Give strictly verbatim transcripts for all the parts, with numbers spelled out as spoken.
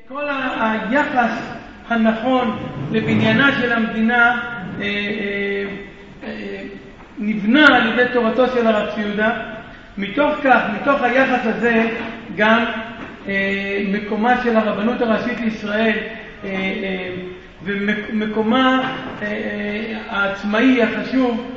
כל היחס הנכון לבניינה של המדינה נבנה על ידי תורתו של הרב צבי יהודה. מתוך כך, מתוך היחס הזה, גם מקומה של הרבנות הראשית לישראל ומקומה העצמאי החשוב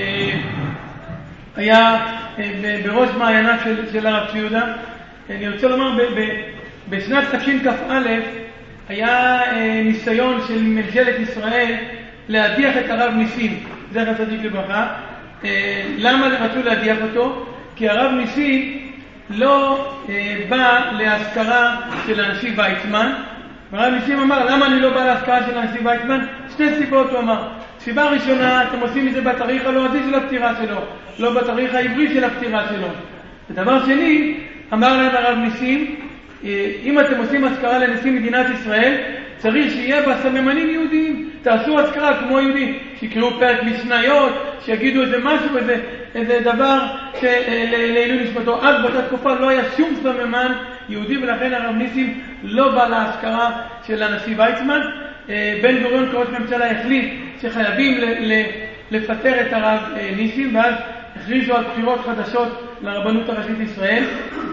היה בראש מעייניו של, של הרב צבי יהודה. אני רוצה לומר, ב, ב, בשנת תשכ"א היה ניסיון של ממשלת ישראל להדיח את הרב ניסים, זכר צדיק לברכה. למה רצו להדיח אותו? כי הרב ניסים לא בא להזכרה של הנשיא ויצמן. הרב ניסים אמר, למה אני לא בא להזכרה של הנשיא ויצמן? שתי סיבות הוא אמר. סיבה ראשונה, אתם עושים את זה בתאריך הלועזי של הפטירה שלו, לא בתאריך העברי של הפטירה שלו. ודבר שני, אמר להם הרב ניסים, אם אתם עושים הזכרה לנשיא מדינת ישראל, צריך שיהיה בה סממנים יהודיים. תעשו הזכרה כמו יהודים, שיקראו פרק משניות, שיגידו איזה משהו, איזה, איזה דבר לעילוי נשמתו. אז באותה תקופה לא היה שום סממן יהודי, ולכן הרב ניסים לא בא להזכרה של הנשיא ויצמן. בן גוריון כראש ממשלה החליט שחייבים לפטר את הרב ניסים, ואז הכריזו על בחירות חדשות לרבנות הראשית לישראל.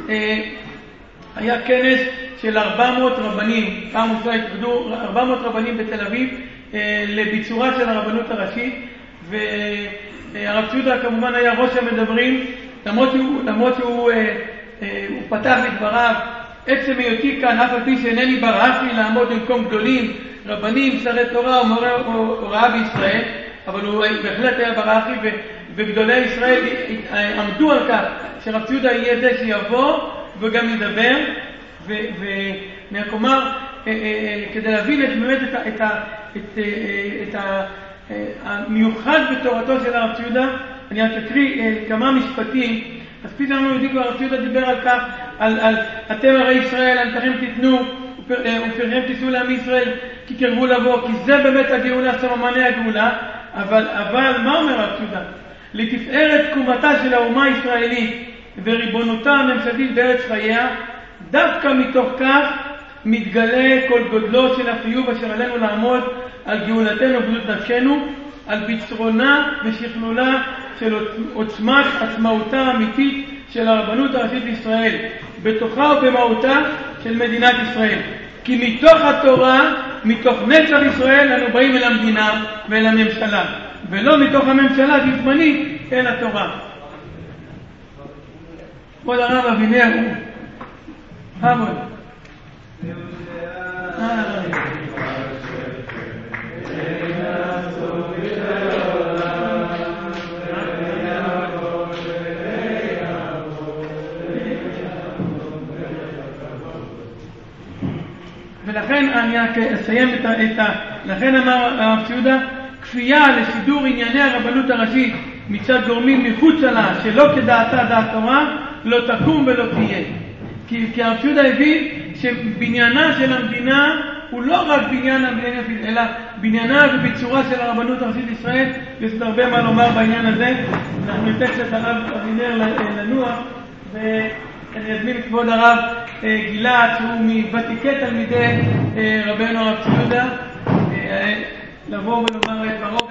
היה כנס של ארבע מאות רבנים, פעם ראשונה התאגדו ארבע מאות רבנים בתל אביב לביצורה של הרבנות הראשית, והרב צבי יהודה כמובן היה ראש המדברים, למרות שהוא, למרות שהוא הוא פתח את דבריו, עצם היותי כאן, אף על פי שאינני ברחתי לעמוד במקום גדולים, רבנים, שרי תורה ומורה הוראה בישראל, אבל הוא בהחלט היה ברחי, וגדולי ישראל עמדו על כך שרב צבי יהודה יהיה זה שיבוא וגם ידבר. ואני רק אומר, כדי להבין את באמת את, את, את, את המיוחד בתורתו של הרב צבי יהודה, אני רק אקריא כמה משפטים. אז פתאום אנחנו יודעים, הרב צבי יהודה דיבר על כך, על, על אתם הרי ישראל, אנתכם תיתנו ופרכם תישאו לעם ישראל כי קרבו לבוא, כי זה באמת הגאולה, סממני הגאולה. אבל, אבל מה אומר הרב צבי יהודה? לתפארת תקומתה של האומה הישראלית וריבונותה הממשלתית בארץ חייה, דווקא מתוך כך מתגלה כל גודלו של החיוב אשר עלינו לעמוד על גאולתנו ובריאות נפשנו, על ביצרונה ושכלולה של עוצמת עצמאותה האמיתית של הרבנות הראשית לישראל, בתוכה ובמהותה של מדינת ישראל. כי מתוך התורה, מתוך נצח ישראל, אנו באים אל המדינה ואל הממשלה, ולא מתוך הממשלה זמנית אל התורה. כבוד הרב אבינר הוא המון. ולכן אני אסיים את ה... את ה... לכן אמר הרב צבי יהודה, כפייה לסידור ענייני הרבנות הראשית מצד גורמים מחוץ לה שלא כדעתה דעת תורה לא תקום ולא תהיה. כי, כי הרב צבי יהודה הבין שבניינה של המדינה הוא לא רק בניין המדינה, אלא בניינה ובצורה של הרבנות הראשית לישראל. יש עוד הרבה מה לומר בעניין הזה. אנחנו ניתן קצת הרב אבינר לנוח, ואני אזמין את כבוד הרב גלעד, שהוא מוותיקי תלמידי רבנו הרב צבי יהודה, לבוא ולומר את דברו.